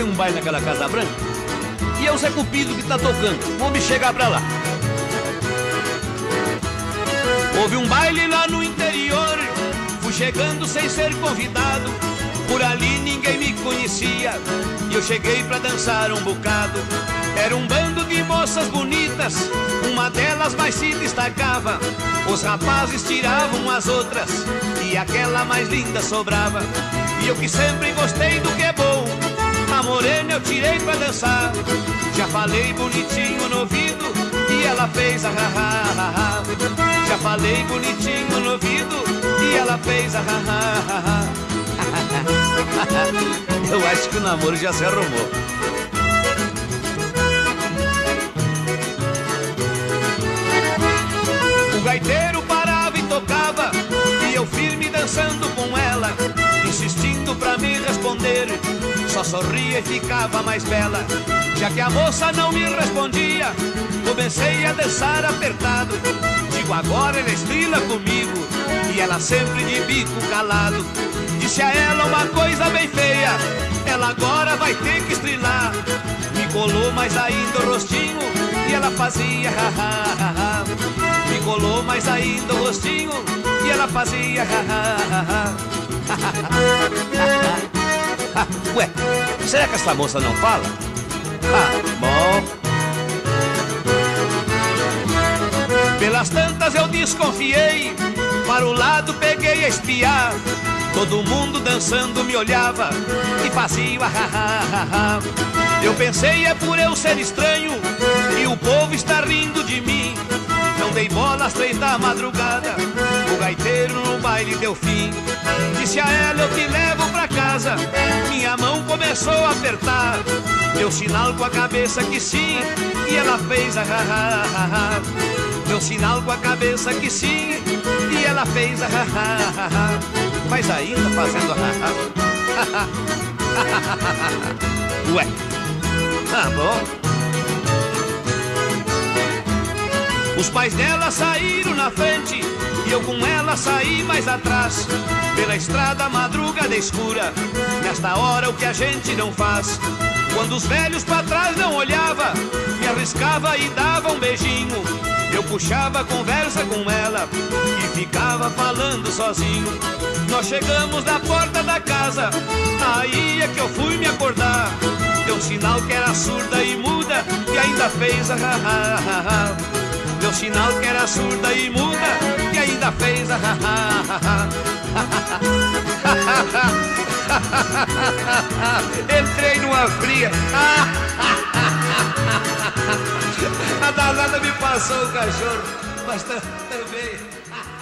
um baile naquela Casa Branca e é o Zé Cupido que tá tocando. Vou me chegar pra lá. Houve um baile lá no interior, fui chegando sem ser convidado. Por ali ninguém me conhecia e eu cheguei pra dançar um bocado. Era um bando de moças bonitas, uma delas mais se destacava. Os rapazes tiravam as outras e aquela mais linda sobrava. E eu que sempre gostei do que é bom, a morena eu tirei pra dançar. Já falei bonitinho no ouvido e ela fez a ha-ha-ha-ha. Já falei bonitinho no ouvido e ela fez a ha-ha-ha-ha. Eu acho que o namoro já se arrumou. O gaiteiro parava e tocava e eu firme dançando com ela, insistindo pra me responder. Só sorria e ficava mais bela. Já que a moça não me respondia, comecei a dançar apertado. Digo, agora ela estrila comigo, e ela sempre de bico calado. Disse a ela uma coisa bem feia, ela agora vai ter que estrilar. Me colou mais ainda o rostinho e ela fazia ha-ha-ha-ha. Me colou mais ainda o rostinho e ela fazia ha-ha-ha-ha. Ué, será que essa moça não fala? Bom. Pelas tantas eu desconfiei, para o lado peguei a espiar. Todo mundo dançando me olhava e fazia ha-ha-ha-ha. Eu pensei, é por eu ser estranho e o povo está rindo de mim. Não dei bola às 3 da madrugada, o gaiteiro no baile deu fim. Disse a ela, eu te levo pra casa. Minha mão começou a apertar, deu sinal com a cabeça que sim, e ela fez a ha-ha-ha-ha. Deu sinal com a cabeça que sim, e ela fez a ha-ha-ha-ha. Mas ainda fazendo a ha-ha. Ué, bom. Os pais dela saíram na frente e eu com ela saí mais atrás. Pela estrada madrugada escura, nesta hora o que a gente não faz. Quando os velhos pra trás não olhava, me arriscava e dava um beijinho. Eu puxava a conversa com ela e ficava falando sozinho. Nós chegamos na porta da casa, aí é que eu fui me acordar. Deu sinal que era surda e muda e ainda fez a ha-ha-ha-ha. Deu sinal que era surda e muda e ainda fez a ha-ha-ha-ha. Entrei numa fria. A danada me passou o cachorro, mas também.